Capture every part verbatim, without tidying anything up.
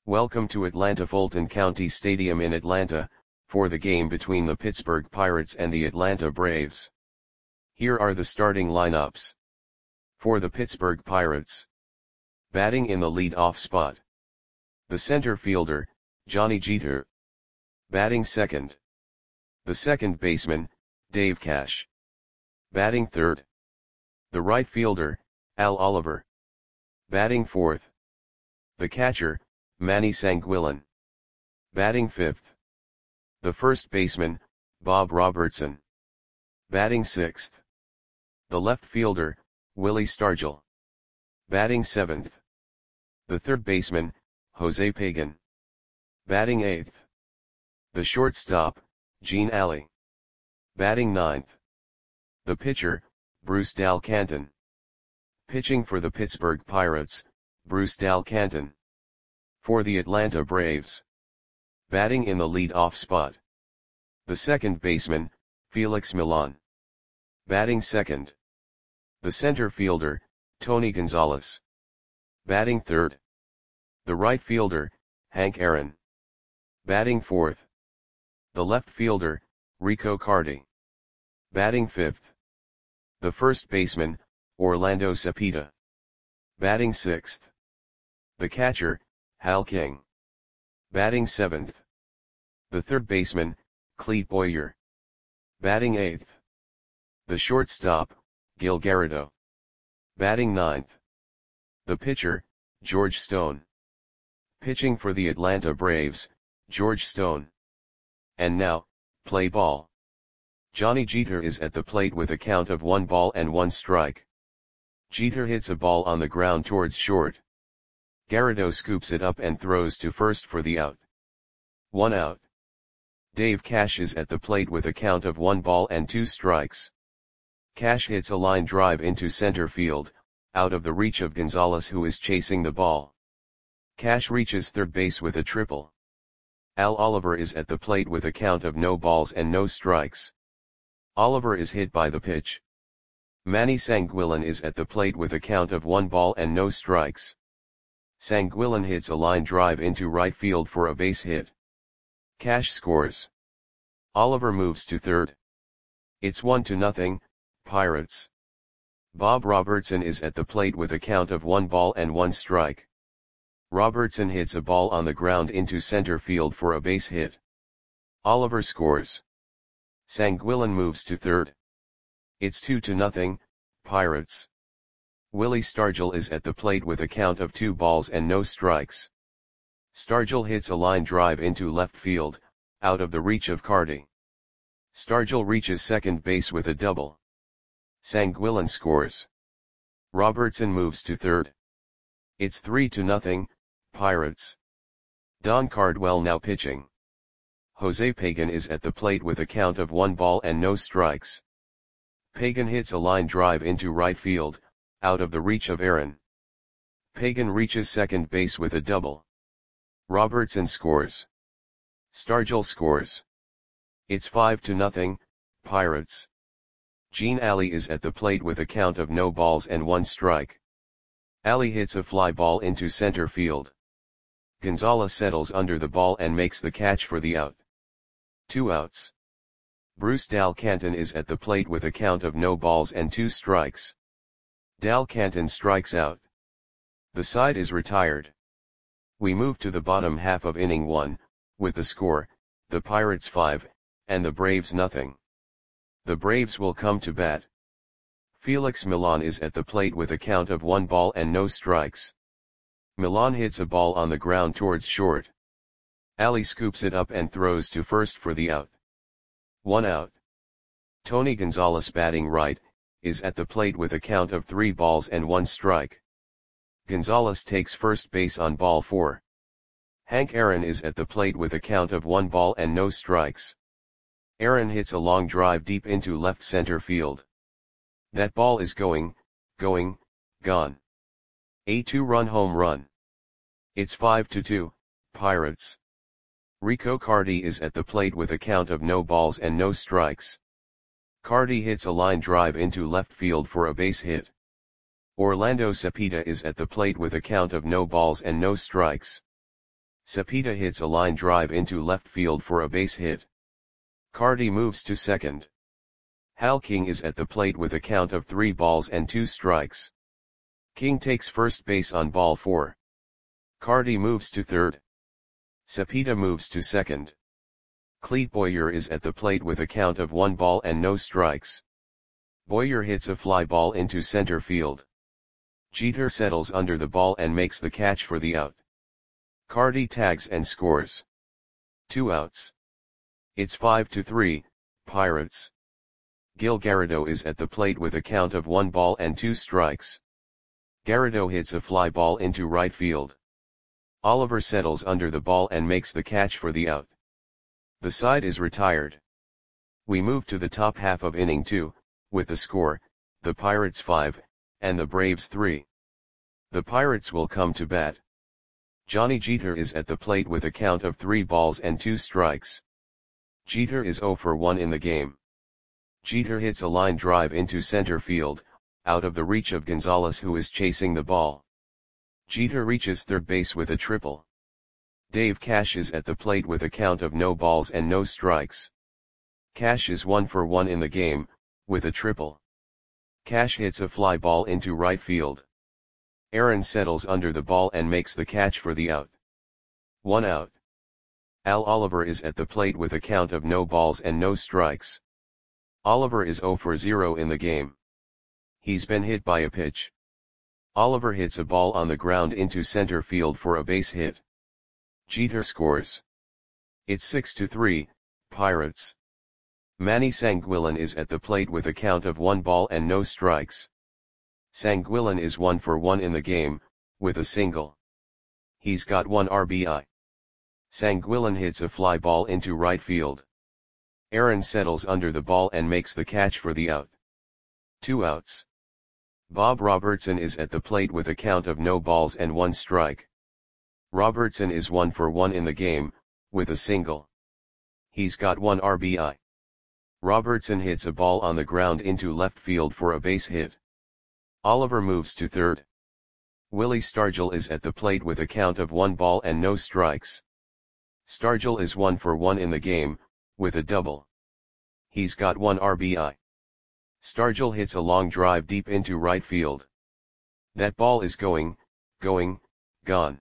Welcome to Atlanta Fulton County Stadium in Atlanta, for the game between the Pittsburgh Pirates and the Atlanta Braves. Here are the starting lineups. For the Pittsburgh Pirates. Batting in the lead-off spot. The center fielder, Johnny Jeter. Batting second. The second baseman, Dave Cash. Batting third. The right fielder, Al Oliver. Batting fourth. The catcher, Manny Sanguillen. Batting fifth. The first baseman, Bob Robertson. Batting sixth. The left fielder, Willie Stargell. Batting seventh. The third baseman, Jose Pagan. Batting eighth. The shortstop, Gene Alley. Batting ninth. The pitcher, Bruce Dal Canton. Pitching for the Pittsburgh Pirates, Bruce Dal Canton. For the Atlanta Braves. Batting in the lead-off spot. The second baseman, Felix Millan. Batting second. The center fielder, Tony Gonzalez. Batting third. The right fielder, Hank Aaron. Batting fourth. The left fielder, Rico Carty. Batting fifth. The first baseman, Orlando Cepeda. Batting sixth. The catcher, Hal King. Batting seventh. The third baseman, Clete Boyer. Batting eighth. The shortstop, Gil Garrido. Batting ninth. The pitcher, George Stone. Pitching for the Atlanta Braves, George Stone. And now, play ball. Johnny Jeter is at the plate with a count of one ball and one strike. Jeter hits a ball on the ground towards short. Garrido scoops it up and throws to first for the out. One out. Dave Cash is at the plate with a count of one ball and two strikes. Cash hits a line drive into center field, out of the reach of Gonzalez, who is chasing the ball. Cash reaches third base with a triple. Al Oliver is at the plate with a count of no balls and no strikes. Oliver is hit by the pitch. Manny Sanguillen is at the plate with a count of one ball and no strikes. Sanguillen hits a line drive into right field for a base hit. Cash scores. Oliver moves to third. It's one to nothing, Pirates. Bob Robertson is at the plate with a count of one ball and one strike. Robertson hits a ball on the ground into center field for a base hit. Oliver scores. Sanguillen moves to third. It's two to nothing, Pirates. Willie Stargell is at the plate with a count of two balls and no strikes. Stargell hits a line drive into left field, out of the reach of Carty. Stargell reaches second base with a double. Sanguillen scores. Robertson moves to third. It's three to nothing, Pirates. Don Cardwell now pitching. Jose Pagan is at the plate with a count of one ball and no strikes. Pagan hits a line drive into right field, out of the reach of Aaron. Pagan reaches second base with a double. Robertson scores. Stargell scores. It's five to nothing, Pirates. Gene Alley is at the plate with a count of no balls and one strike. Alley hits a fly ball into center field. Gonzalez settles under the ball and makes the catch for the out. Two outs. Bruce Dal Canton is at the plate with a count of no balls and two strikes. Dal Canton strikes out. The side is retired. We move to the bottom half of inning one, with the score, the Pirates five, and the Braves nothing. The Braves will come to bat. Felix Millan is at the plate with a count of one ball and no strikes. Millan hits a ball on the ground towards short. Alley scoops it up and throws to first for the out. One out. Tony Gonzalez, batting right, is at the plate with a count of three balls and one strike. Gonzalez takes first base on ball four. Hank Aaron is at the plate with a count of one ball and no strikes. Aaron hits a long drive deep into left center field. That ball is going, going, gone. A two-run home run. It's five to two, Pirates. Rico Carty is at the plate with a count of no balls and no strikes. Carty hits a line drive into left field for a base hit. Orlando Cepeda is at the plate with a count of no balls and no strikes. Cepeda hits a line drive into left field for a base hit. Cardi moves to second. Hal King is at the plate with a count of three balls and two strikes. King takes first base on ball four. Cardi moves to third. Cepeda moves to second. Clete Boyer is at the plate with a count of one ball and no strikes. Boyer hits a fly ball into center field. Jeter settles under the ball and makes the catch for the out. Cardi tags and scores. Two outs. It's five to three, Pirates. Gil Garrido is at the plate with a count of one ball and two strikes. Garrido hits a fly ball into right field. Oliver settles under the ball and makes the catch for the out. The side is retired. We move to the top half of inning two, with the score, the Pirates five, and the Braves three. The Pirates will come to bat. Johnny Jeter is at the plate with a count of three balls and two strikes. Jeter is zero for one in the game. Jeter hits a line drive into center field, out of the reach of Gonzalez, who is chasing the ball. Jeter reaches third base with a triple. Dave Cash is at the plate with a count of no balls and no strikes. Cash is one for one in the game, with a triple. Cash hits a fly ball into right field. Aaron settles under the ball and makes the catch for the out. One out. Al Oliver is at the plate with a count of no balls and no strikes. Oliver is zero for zero in the game. He's been hit by a pitch. Oliver hits a ball on the ground into center field for a base hit. Jeter scores. It's six to three, Pirates. Manny Sanguillen is at the plate with a count of one ball and no strikes. Sanguillen is one for one in the game, with a single. He's got one R B I. Sanguillen hits a fly ball into right field. Aaron settles under the ball and makes the catch for the out. Two outs. Bob Robertson is at the plate with a count of no balls and one strike. Robertson is one for one in the game, with a single. He's got one R B I. Robertson hits a ball on the ground into left field for a base hit. Oliver moves to third. Willie Stargell is at the plate with a count of one ball and no strikes. Stargell is one for one in the game, with a double. He's got one R B I. Stargell hits a long drive deep into right field. That ball is going, going, gone.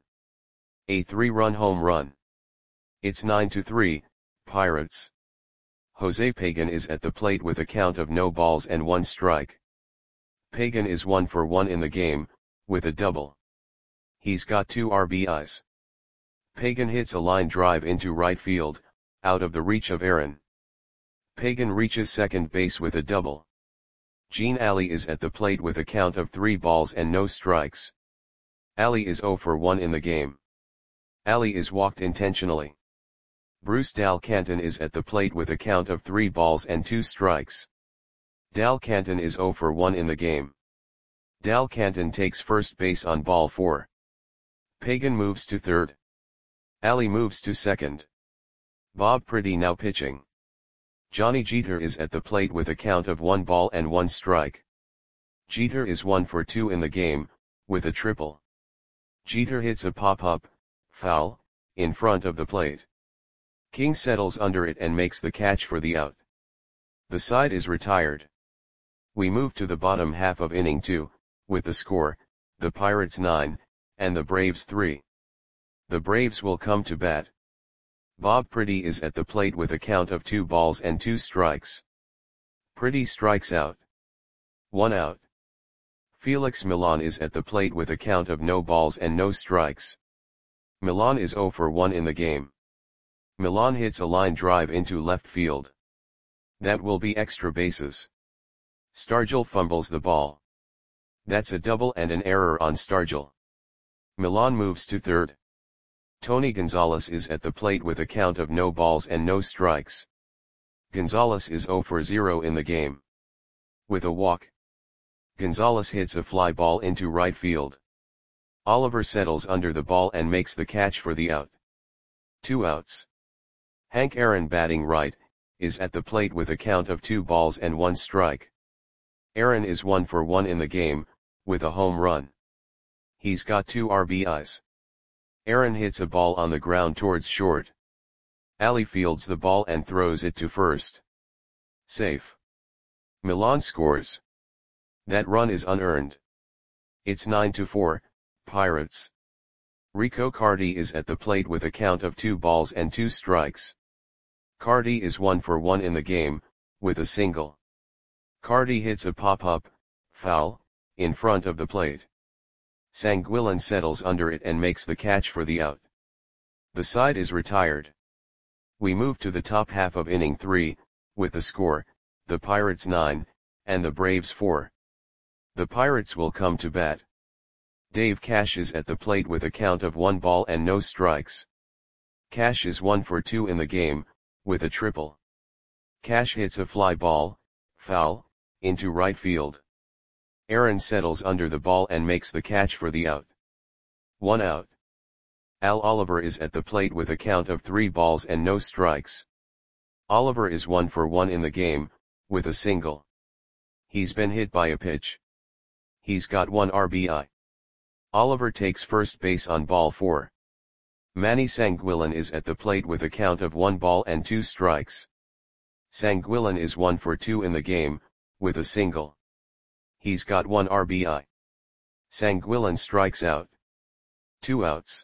A three-run home run. It's nine to three, Pirates. Jose Pagan is at the plate with a count of no balls and one strike. Pagan is one for one in the game, with a double. He's got two R B Is. Pagan hits a line drive into right field, out of the reach of Aaron. Pagan reaches second base with a double. Gene Alley is at the plate with a count of three balls and no strikes. Alley is zero for one in the game. Alley is walked intentionally. Bruce Dal Canton is at the plate with a count of three balls and two strikes. Dal Canton is zero for one in the game. Dal Canton takes first base on ball four. Pagan moves to third. Alley moves to second. Bob Priddy now pitching. Johnny Jeter is at the plate with a count of one ball and one strike. Jeter is one for two in the game, with a triple. Jeter hits a pop-up, foul, in front of the plate. King settles under it and makes the catch for the out. The side is retired. We move to the bottom half of inning two, with the score, the Pirates nine, and the Braves three. The Braves will come to bat. Bob Priddy is at the plate with a count of two balls and two strikes. Priddy strikes out. One out. Felix Millan is at the plate with a count of no balls and no strikes. Millan is zero for one in the game. Millan hits a line drive into left field. That will be extra bases. Stargell fumbles the ball. That's a double and an error on Stargell. Millan moves to third. Tony Gonzalez is at the plate with a count of no balls and no strikes. Gonzalez is zero for zero in the game. With a walk. Gonzalez hits a fly ball into right field. Oliver settles under the ball and makes the catch for the out. Two outs. Hank Aaron, batting right, is at the plate with a count of two balls and one strike. Aaron is one for one in the game, with a home run. He's got two R B Is. Aaron hits a ball on the ground towards short. Ali fields the ball and throws it to first. Safe. Milan scores. That run is unearned. It's nine to four, Pirates. Rico Cardi is at the plate with a count of two balls and two strikes. Cardi is one for one in the game, with a single. Cardi hits a pop-up, foul, in front of the plate. Sanguillen settles under it and makes the catch for the out. The side is retired. We move to the top half of inning three, with the score, the Pirates nine, and the Braves four. The Pirates will come to bat. Dave Cash is at the plate with a count of one ball and no strikes. Cash is one for two in the game, with a triple. Cash hits a fly ball, foul, into right field. Aaron settles under the ball and makes the catch for the out. One out. Al Oliver is at the plate with a count of three balls and no strikes. Oliver is one for one in the game, with a single. He's been hit by a pitch. He's got one R B I. Oliver takes first base on ball four. Manny Sanguillen is at the plate with a count of one ball and two strikes. Sanguillen is one for two in the game, with a single. He's got one R B I. Sanguillen strikes out. Two outs.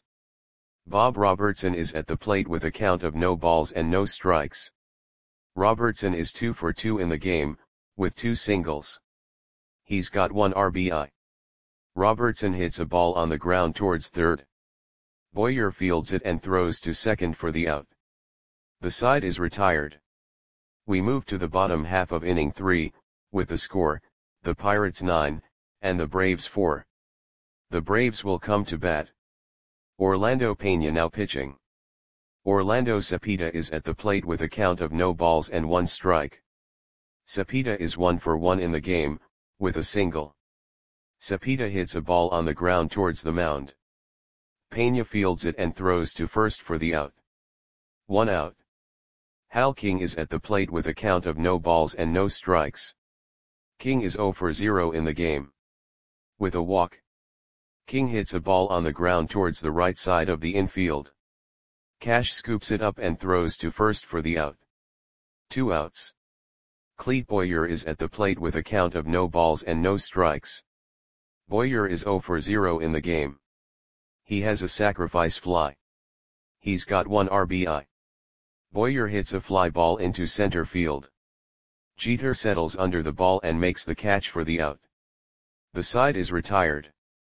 Bob Robertson is at the plate with a count of no balls and no strikes. Robertson is two for two in the game, with two singles. He's got one R B I. Robertson hits a ball on the ground towards third. Boyer fields it and throws to second for the out. The side is retired. We move to the bottom half of inning three, with the score, the Pirates nine, and the Braves four. The Braves will come to bat. Orlando Pena now pitching. Orlando Cepeda is at the plate with a count of no balls and one strike. Cepeda is one for one in the game, with a single. Cepeda hits a ball on the ground towards the mound. Pena fields it and throws to first for the out. One out. Hal King is at the plate with a count of no balls and no strikes. King is zero for zero in the game. With a walk. King hits a ball on the ground towards the right side of the infield. Cash scoops it up and throws to first for the out. Two outs. Clete Boyer is at the plate with a count of no balls and no strikes. Boyer is zero for zero in the game. He has a sacrifice fly. He's got one R B I. Boyer hits a fly ball into center field. Jeter settles under the ball and makes the catch for the out. The side is retired.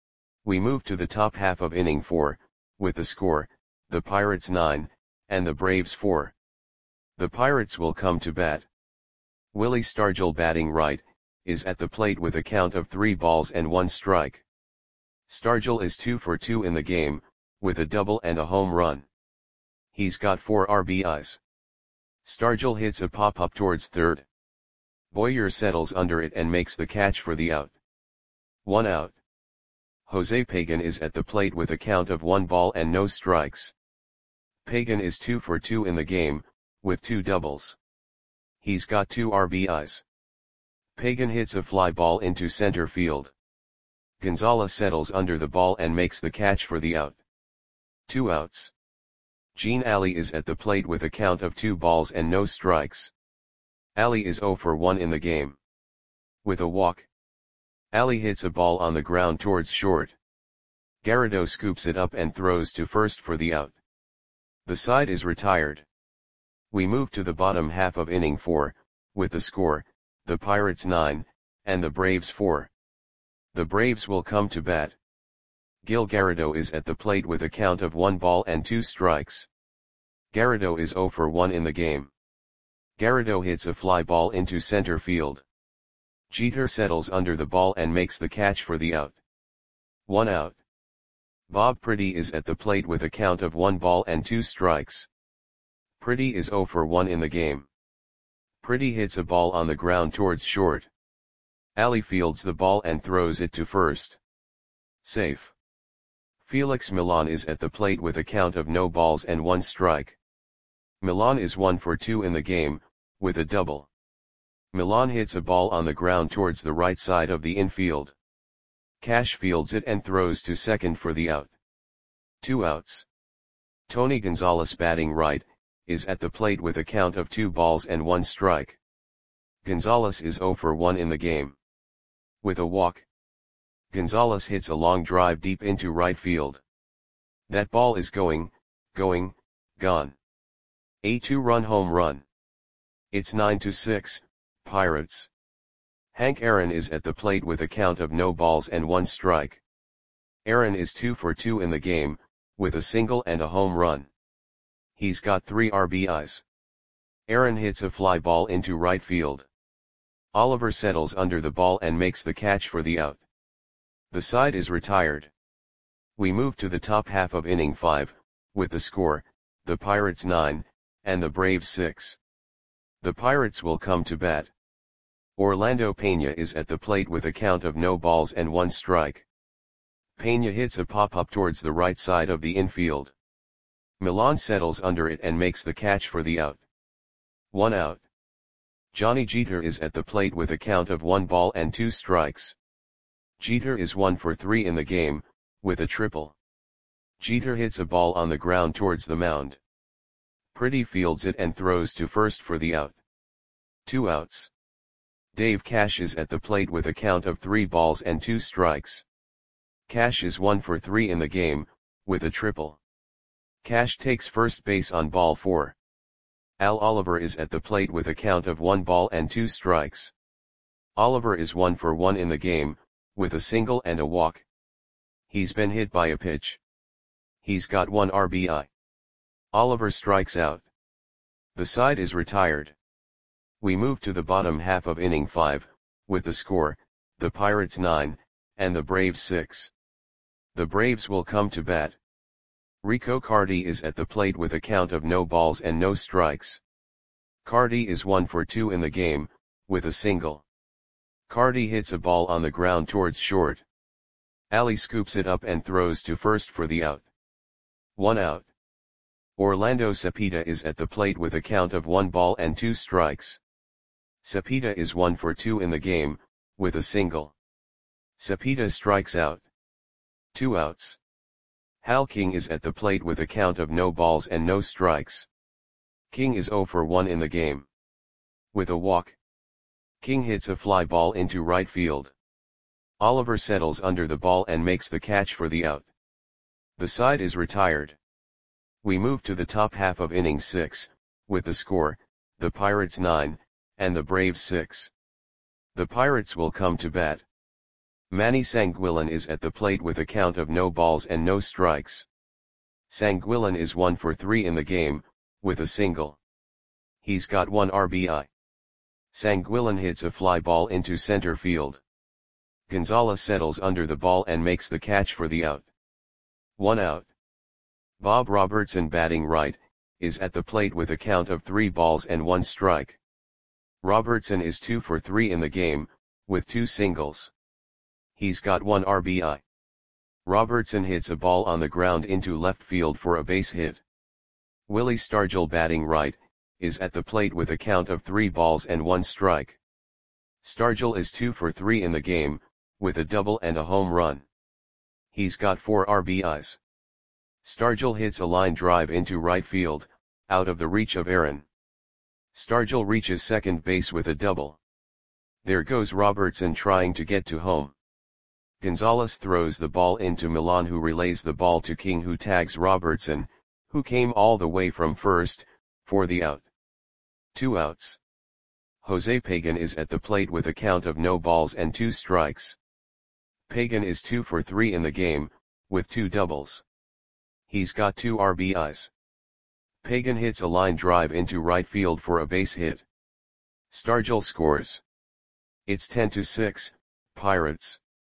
We move to the top half of inning four, with the score, the Pirates nine, and the Braves four. The Pirates will come to bat. Willie Stargell batting right, is at the plate with a count of three balls and one strike. Stargell is two for two in the game, with a double and a home run. He's got four R B Is. Stargell hits a pop-up towards third. Boyer settles under it and makes the catch for the out. One out. Jose Pagan is at the plate with a count of one ball and no strikes. Pagan is two for two in the game, with two doubles. He's got two R B Is. Pagan hits a fly ball into center field. Gonzalez settles under the ball and makes the catch for the out. Two outs. Gene Ali is at the plate with a count of two balls and no strikes. Ali is zero for one in the game. With a walk. Ali hits a ball on the ground towards short. Garrido scoops it up and throws to first for the out. The side is retired. We move to the bottom half of inning four, with the score, the Pirates nine, and the Braves four. The Braves will come to bat. Gil Garrido is at the plate with a count of one ball and two strikes. Garrido is zero for one in the game. Garrido hits a fly ball into center field. Jeter settles under the ball and makes the catch for the out. One out. Bob Priddy is at the plate with a count of one ball and two strikes. Priddy is zero for one in the game. Priddy hits a ball on the ground towards short. Ali fields the ball and throws it to first. Safe. Felix Milan is at the plate with a count of no balls and one strike. Milan is one for two in the game, with a double. Milan hits a ball on the ground towards the right side of the infield. Cash fields it and throws to second for the out. Two outs. Tony Gonzalez batting right, is at the plate with a count of two balls and one strike. Gonzalez is zero for one in the game. With a walk, Gonzalez hits a long drive deep into right field. That ball is going, going, gone. A two-run home run. It's nine to six, Pirates. Hank Aaron is at the plate with a count of no balls and one strike. Aaron is two for two in the game, with a single and a home run. He's got three R B Is. Aaron hits a fly ball into right field. Oliver settles under the ball and makes the catch for the out. The side is retired. We move to the top half of inning five, with the score, the Pirates nine, and the Braves six. The Pirates will come to bat. Orlando Pena is at the plate with a count of no balls and one strike. Pena hits a pop-up towards the right side of the infield. Milan settles under it and makes the catch for the out. One out. Johnny Jeter is at the plate with a count of one ball and two strikes. Jeter is one for three in the game, with a triple. Jeter hits a ball on the ground towards the mound. Pretty fields it and throws to first for the out. Two outs. Dave Cash is at the plate with a count of three balls and two strikes. Cash is one for three in the game, with a triple. Cash takes first base on ball four. Al Oliver is at the plate with a count of one ball and two strikes. Oliver is one for one in the game, with a single and a walk. He's been hit by a pitch. He's got one R B I. Oliver strikes out. The side is retired. We move to the bottom half of inning five, with the score, the Pirates nine, and the Braves six. The Braves will come to bat. Rico Carty is at the plate with a count of no balls and no strikes. Carty is one for two in the game, with a single. Carty hits a ball on the ground towards short. Ali scoops it up and throws to first for the out. One out. Orlando Cepeda is at the plate with a count of one ball and two strikes. Cepeda is one for two in the game, with a single. Cepeda strikes out. Two outs. Hal King is at the plate with a count of no balls and no strikes. King is zero for one in the game. With a walk, King hits a fly ball into right field. Oliver settles under the ball and makes the catch for the out. The side is retired. We move to the top half of inning six, with the score, the Pirates nine, and the Braves six. The Pirates will come to bat. Manny Sanguillen is at the plate with a count of no balls and no strikes. Sanguillen is one for three in the game, with a single. He's got one R B I. Sanguillen hits a fly ball into center field. Gonzalez settles under the ball and makes the catch for the out. One out. Bob Robertson batting right, is at the plate with a count of three balls and one strike. Robertson is two for three in the game, with two singles. He's got one R B I. Robertson hits a ball on the ground into left field for a base hit. Willie Stargell batting right, is at the plate with a count of three balls and one strike. Stargell is two for three in the game, with a double and a home run. He's got four R B Is. Stargell hits a line drive into right field, out of the reach of Aaron. Stargell reaches second base with a double. There goes Robertson trying to get to home. Gonzalez throws the ball into Milan, who relays the ball to King, who tags Robertson, who came all the way from first, for the out. Two outs. Jose Pagan is at the plate with a count of no balls and two strikes. Pagan is two for three in the game, with two doubles. He's got two R B Is. Pagan hits a line drive into right field for a base hit. Stargell scores. It's ten to six, Pirates.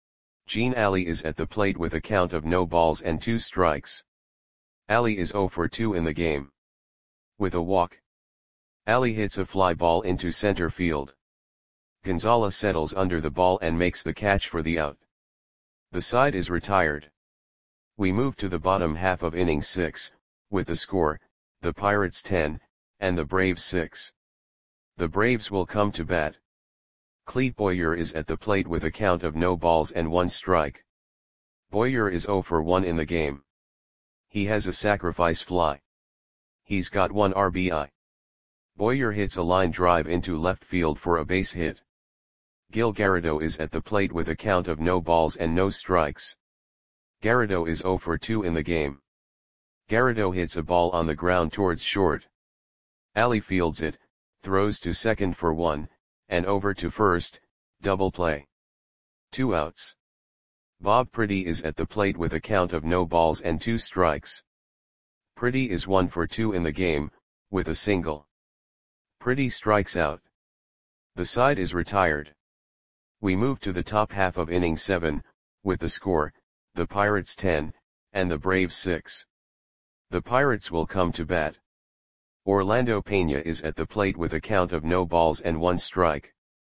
Gene Alley is at the plate with a count of no balls and two strikes. Alley is zero for two in the game. With a walk, Alley hits a fly ball into center field. Gonzalez settles under the ball and makes the catch for the out. The side is retired. We move to the bottom half of inning six, with the score, the Pirates ten, and the Braves six. The Braves will come to bat. Clete Boyer is at the plate with a count of no balls and one strike. Boyer is zero for one in the game. He has a sacrifice fly. He's got one R B I. Boyer hits a line drive into left field for a base hit. Gil Garrido is at the plate with a count of no balls and no strikes. Garrido is zero for two in the game. Garrido hits a ball on the ground towards short. Ali fields it, throws to second for one, and over to first, double play. Two outs. Bob Pretty is at the plate with a count of no balls and two strikes. Pretty is one for two in the game, with a single. Pretty strikes out. The side is retired. We move to the top half of inning seven, with the score, the Pirates ten, and the Braves six. The Pirates will come to bat. Orlando Pena is at the plate with a count of no balls and one strike.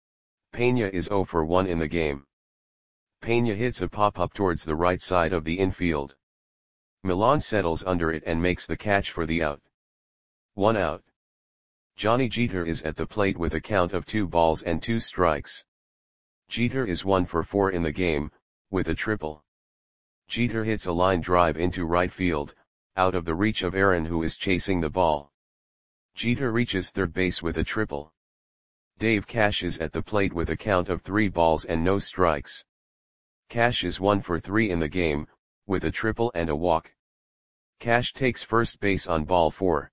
Pena is zero for one in the game. Pena hits a pop-up towards the right side of the infield. Milan settles under it and makes the catch for the out. One out. Johnny Jeter is at the plate with a count of two balls and two strikes. Jeter is one for four in the game, with a triple. Jeter hits a line drive into right field, out of the reach of Aaron, who is chasing the ball. Jeter reaches third base with a triple. Dave Cash is at the plate with a count of three balls and no strikes. Cash is one for three in the game, with a triple and a walk. Cash takes first base on ball four.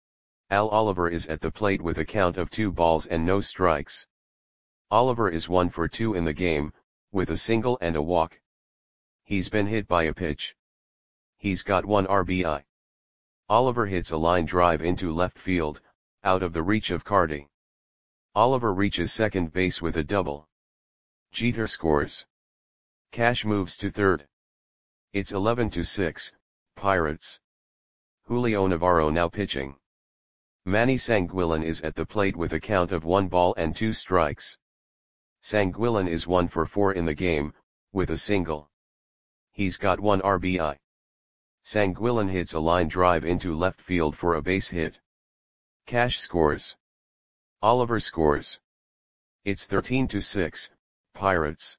Al Oliver is at the plate with a count of two balls and no strikes. Oliver is one for two in the game, with a single and a walk. He's been hit by a pitch. He's got one R B I. Oliver hits a line drive into left field, out of the reach of Carty. Oliver reaches second base with a double. Jeter scores. Cash moves to third. It's eleven to six, Pirates. Julio Navarro now pitching. Manny Sanguillen is at the plate with a count of one ball and two strikes. Sanguillen is one for four in the game, with a single. He's got one R B I. Sanguillen hits a line drive into left field for a base hit. Cash scores. Oliver scores. It's thirteen to six, Pirates.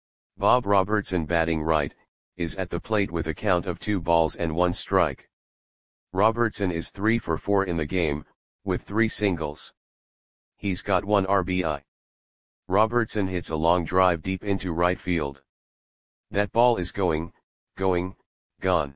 Bob Robertson, batting right, is at the plate with a count of two balls and one strike. Robertson is three for four in the game, with three singles. He's got one R B I. Robertson hits a long drive deep into right field. That ball is going, going, gone.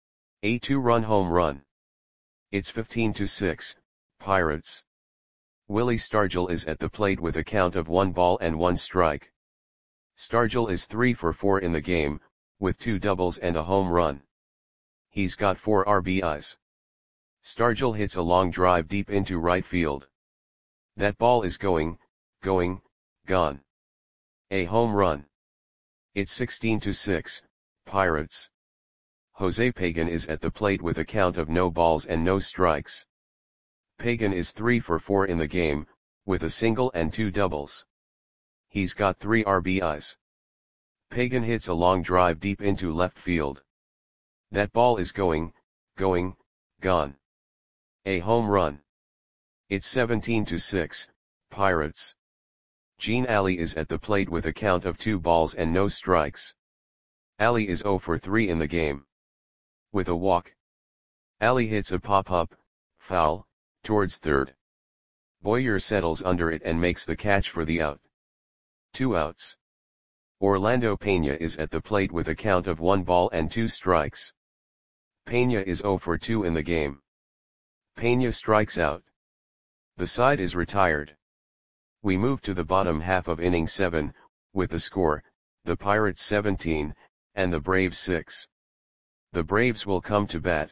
A two-run home run. It's fifteen to six, Pirates. Willie Stargell is at the plate with a count of one ball and one strike. Stargell is three for four in the game, with two doubles and a home run. He's got four R B Is. Stargell hits a long drive deep into right field. That ball is going, going, gone. A home run. It's sixteen to six, Pirates. Jose Pagan is at the plate with a count of no balls and no strikes. Pagan is three for four in the game, with a single and two doubles. He's got three R B Is. Pagan hits a long drive deep into left field. That ball is going, going, gone. A home run. It's seventeen to six, Pirates. Gene Alley is at the plate with a count of two balls and no strikes. Alley is zero for three in the game. With a walk. Alley hits a pop-up, foul, towards third. Boyer settles under it and makes the catch for the out. Two outs. Orlando Pena is at the plate with a count of one ball and two strikes. Pena is zero for two in the game. Pena strikes out. The side is retired. We move to the bottom half of inning seven, with the score, the Pirates seventeen, and the Braves six. The Braves will come to bat.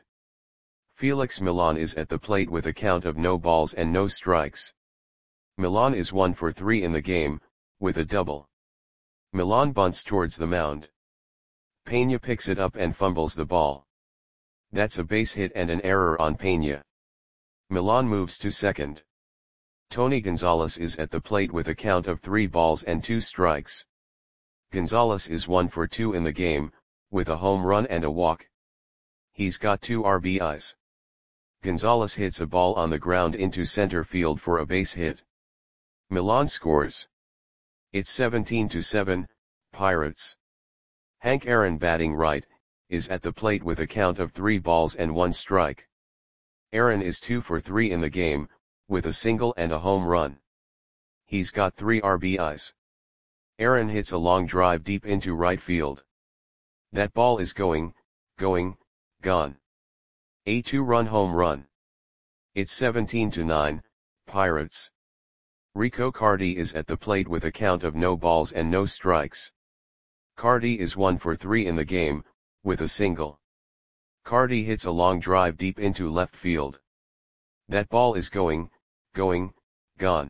Felix Milan is at the plate with a count of no balls and no strikes. Milan is one for three in the game, with a double. Milan bunts towards the mound. Pena picks it up and fumbles the ball. That's a base hit and an error on Pena. Milan moves to second. Tony Gonzalez is at the plate with a count of three balls and two strikes. Gonzalez is one for two in the game, with a home run and a walk. He's got two R B Is. Gonzalez hits a ball on the ground into center field for a base hit. Milan scores. It's seventeen to seven, Pirates. Hank Aaron, batting right, is at the plate with a count of three balls and one strike. Aaron is two for three in the game, with a single and a home run. He's got three R B Is. Aaron hits a long drive deep into right field. That ball is going, going, gone. A two-run home run. It's seventeen to nine, Pirates. Rico Carty is at the plate with a count of no balls and no strikes. Carty is one for three in the game, with a single. Carty hits a long drive deep into left field. That ball is going, going, gone.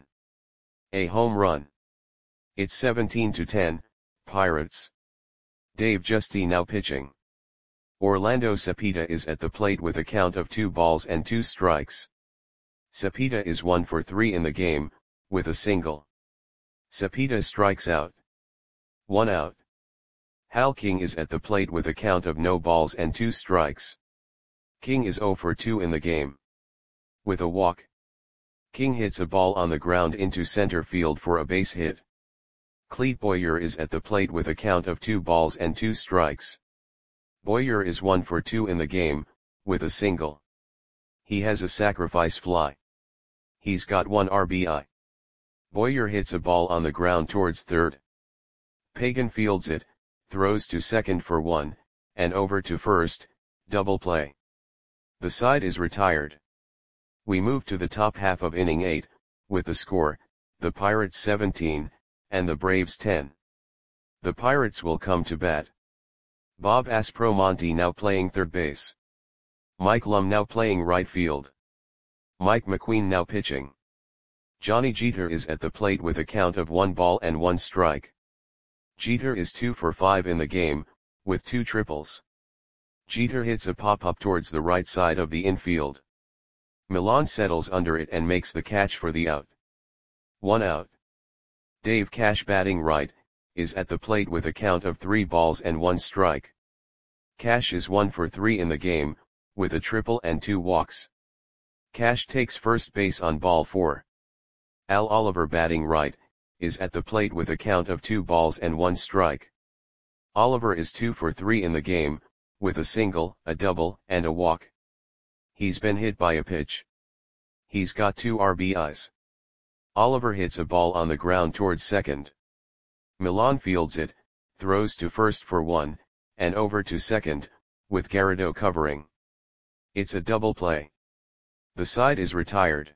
A home run. It's seventeen to ten, Pirates. Dave Justy now pitching. Orlando Cepeda is at the plate with a count of two balls and two strikes. Cepeda is one for three in the game, with a single. Cepeda strikes out. One out. Hal King is at the plate with a count of no balls and two strikes. King is zero for two in the game. With a walk. King hits a ball on the ground into center field for a base hit. Clete Boyer is at the plate with a count of two balls and two strikes. Boyer is one for two in the game, with a single. He has a sacrifice fly. He's got one R B I. Boyer hits a ball on the ground towards third. Pagan fields it, throws to second for one, and over to first, double play. The side is retired. We move to the top half of inning eight, with the score, the Pirates seventeen, and the Braves ten. The Pirates will come to bat. Bob Aspromonte now playing third base. Mike Lum now playing right field. Mike McQueen now pitching. Johnny Jeter is at the plate with a count of one ball and one strike. Jeter is two for five in the game, with two triples. Jeter hits a pop-up towards the right side of the infield. Milan settles under it and makes the catch for the out. One out. Dave Cash batting right, is at the plate with a count of three balls and one strike. Cash is one for three in the game, with a triple and two walks. Cash takes first base on ball four. Al Oliver batting right, is at the plate with a count of two balls and one strike. Oliver is two for three in the game, with a single, a double, and a walk. He's been hit by a pitch. He's got two R B Is. Oliver hits a ball on the ground towards second. Milan fields it, throws to first for one, and over to second, with Garrido covering. It's a double play. The side is retired.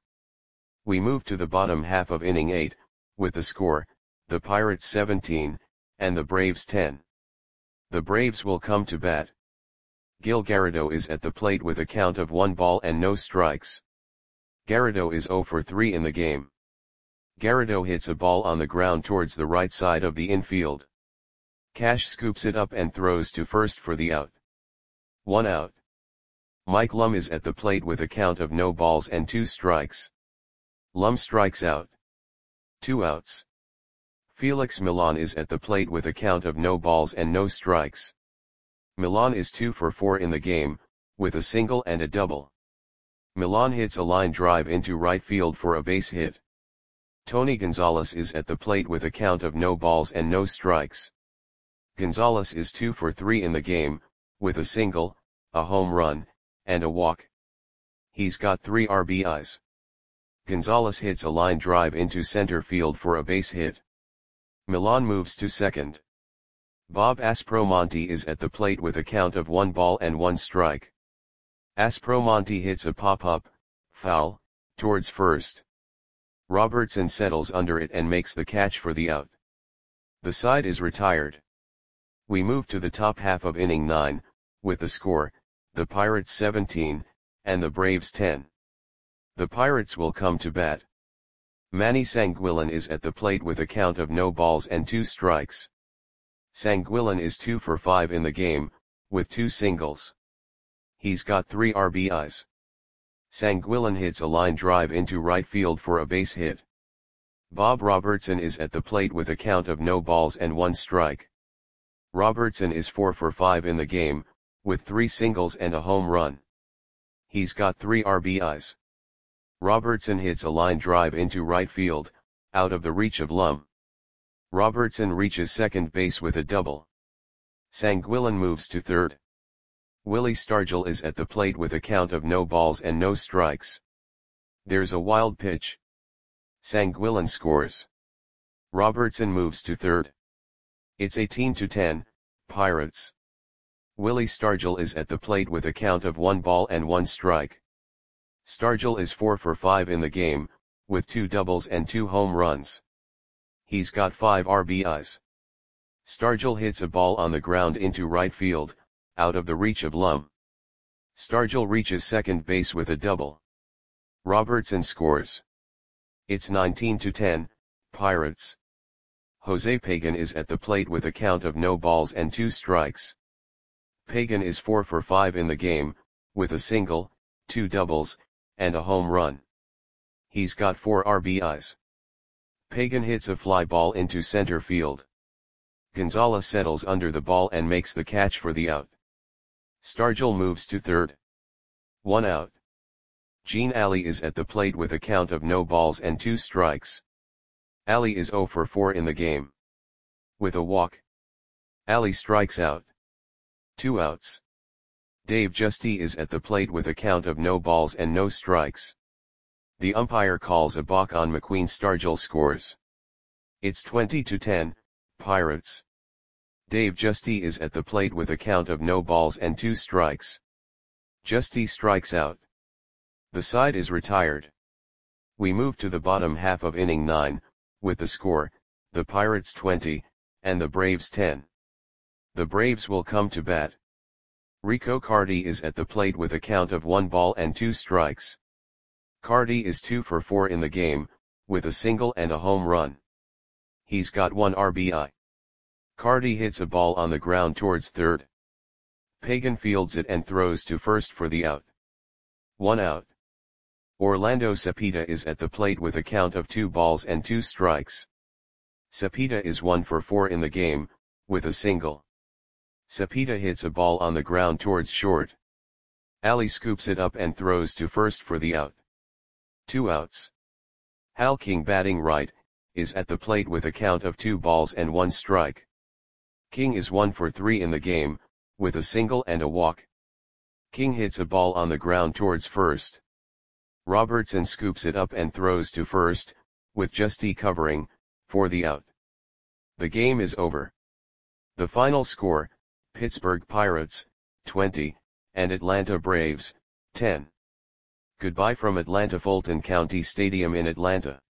We move to the bottom half of inning eight, with the score, the Pirates seventeen, and the Braves ten. The Braves will come to bat. Gil Garrido is at the plate with a count of one ball and no strikes. Garrido is zero for three in the game. Garrido hits a ball on the ground towards the right side of the infield. Cash scoops it up and throws to first for the out. One out. Mike Lum is at the plate with a count of no balls and two strikes. Lum strikes out. Two outs. Felix Milan is at the plate with a count of no balls and no strikes. Milan is two for four in the game, with a single and a double. Milan hits a line drive into right field for a base hit. Tony Gonzalez is at the plate with a count of no balls and no strikes. Gonzalez is two for three in the game, with a single, a home run, and a walk. He's got three R B Is. Gonzalez hits a line drive into center field for a base hit. Milan moves to second. Bob Aspromonte is at the plate with a count of one ball and one strike. Aspromonte hits a pop-up, foul, towards first. Robertson settles under it and makes the catch for the out. The side is retired. We move to the top half of inning nine, with the score, the Pirates seventeen, and the Braves ten. The Pirates will come to bat. Manny Sanguillen is at the plate with a count of no balls and two strikes. Sanguillen is two for five in the game, with two singles. He's got three R B Is. Sanguillen hits a line drive into right field for a base hit. Bob Robertson is at the plate with a count of no balls and one strike. Robertson is four for five in the game, with three singles and a home run. He's got three R B Is. Robertson hits a line drive into right field, out of the reach of Lum. Robertson reaches second base with a double. Sanguillen moves to third. Willie Stargell is at the plate with a count of no balls and no strikes. There's a wild pitch. Sanguillén scores. Robertson moves to third. It's eighteen to ten, Pirates. Willie Stargell is at the plate with a count of one ball and one strike. Stargell is four for five in the game, with two doubles and two home runs. He's got five R B Is. Stargell hits a ball on the ground into right field, out of the reach of Lum. Stargell reaches second base with a double. Robertson scores. It's nineteen to ten, Pirates. Jose Pagan is at the plate with a count of no balls and two strikes. Pagan is four for five in the game, with a single, two doubles, and a home run. He's got four R B Is. Pagan hits a fly ball into center field. Gonzalez settles under the ball and makes the catch for the out. Stargell moves to third. One out. Gene Alley is at the plate with a count of no balls and two strikes. Alley is zero for four in the game. With a walk. Alley strikes out. Two outs. Dave Giusti is at the plate with a count of no balls and no strikes. The umpire calls a balk on McQueen. Stargell scores. It's twenty to ten, Pirates. Dave Giusti is at the plate with a count of no balls and two strikes. Giusti strikes out. The side is retired. We move to the bottom half of inning nine, with the score, the Pirates twenty, and the Braves ten. The Braves will come to bat. Rico Carty is at the plate with a count of one ball and two strikes. Carty is two for four in the game, with a single and a home run. He's got one R B I. Carty hits a ball on the ground towards third. Pagan fields it and throws to first for the out. One out. Orlando Cepeda is at the plate with a count of two balls and two strikes. Cepeda is one for four in the game, with a single. Cepeda hits a ball on the ground towards short. Alley scoops it up and throws to first for the out. Two outs. Hal King, batting right, is at the plate with a count of two balls and one strike. King is one for three in the game, with a single and a walk. King hits a ball on the ground towards first. Robertson scoops it up and throws to first, with Giusti covering, for the out. The game is over. The final score, Pittsburgh Pirates, twenty, and Atlanta Braves, ten. Goodbye from Atlanta. Fulton County Stadium in Atlanta.